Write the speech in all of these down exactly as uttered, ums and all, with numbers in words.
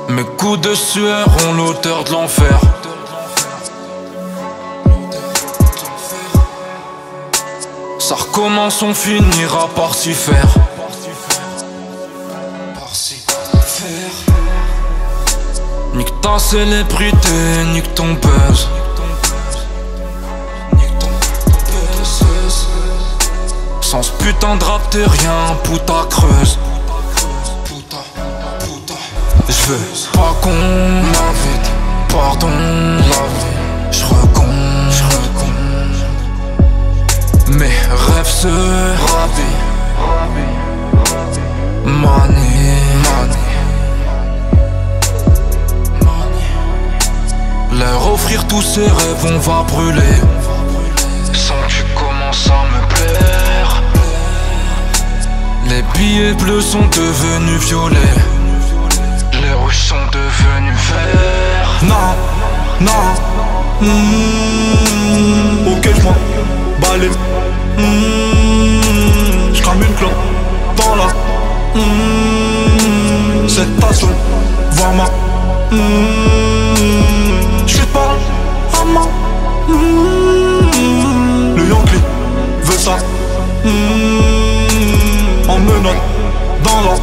Mes coups de sueur ont l'odeur de l'enfer. Ça recommence, on finira par s'y faire. Nique ta célébrité, nique ton buzz. Sans ce putain de rap t'es rien, puta creuse. J'veux pas qu'on m'invite, pardon la vie. J'recompte, j'recompte. Mes rêves se ravient. Money, money. Leur offrir tous ces rêves, on va brûler. Sans que tu commences à me plaire. Les billets bleus sont devenus violets. Les rouges sont devenus verts. Non, non. Mmh, ok, j'm'en balai. Mmh, j'crame une clope dans la. Mmh, cette tasse, voir ma. Mmh, j'suis pas à ma. Mmh, le Yankee veut ça. Mmh, en menotte dans la.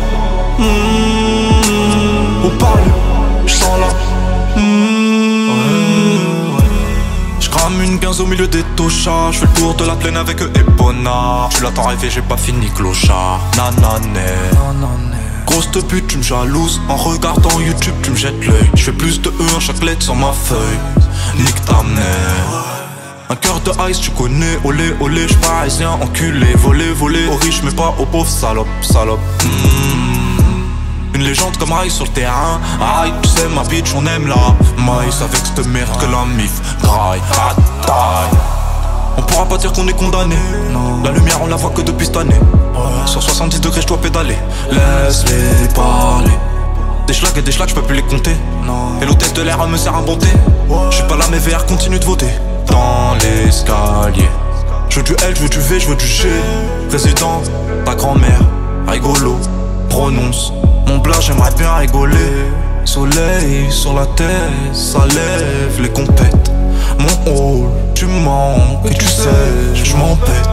Mmh, au parler, j'sens la. Mmh, j'crame une quinze au milieu des tochas. J'fais le tour de la plaine avec eux et Bona. Tu l'attends rêver, j'ai pas fini clochard. Nanané. Grosse te pute, tu me jalouses. En regardant YouTube, tu me jettes l'œil. J'fais plus de E à chaque lettre sur ma feuille. Nique ta mère. Un cœur de ice, tu connais. Olé, olé, j'suis parisien, enculé. Volé, volé, aux riches mais pas aux pauvres, salope, salope. Mmh. Une légende comme Ice sur le terrain. Aïe, tu sais ma bitch, on aime la maïs. Avec cette merde que la mif graille à taille. On pourra pas dire qu'on est condamné. La lumière on la voit que depuis cette année. Sur soixante-dix degrés je dois pédaler. Laisse-les parler. Des schlags et des schlags, j'peux plus les compter. Et l'hôtesse de l'air me sert à bonté. J'suis pas là mais V R continue de voter. Dans l'escalier. Je veux du L, je veux du V, je veux du G. Président, ta grand-mère, rigolo, prononce. Mon blas j'aimerais bien rigoler. Soleil sur la tête, ça lève les compètes. Mon hall, tu manques et tu sais, je m'en pète.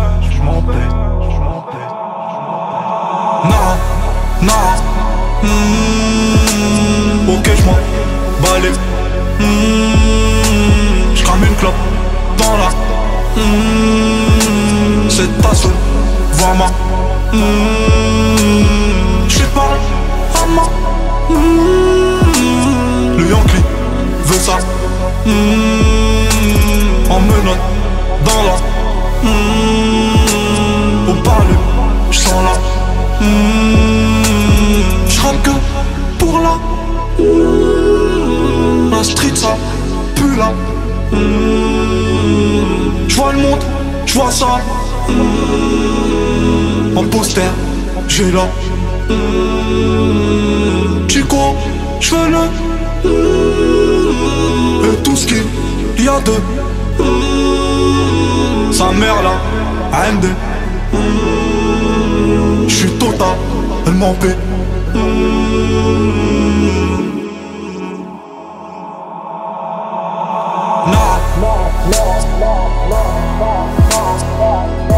Non, non. Mmh, ok, j'm'en balai. Mmh, j'crame une clope dans la. Mmh, cette tasse, vois ma. Mmh, j'suis pas à ma. Mmh, le Yankee veut ça. Mmh, en menotte dans la. Mmh, au parler, j'sens la. Mmh, j'rappe que pour la. Mmh, la street ça pue là. Mmh, j'vois le monde, j'vois ça. Mmh, en poster, j'ai là. Mmh, Chico, j'fais le. Mmh, et tout ce qu'il y a de. Mmh, sa mère là, A M D. Mmh, j'suis total, elle m'en paie. Non.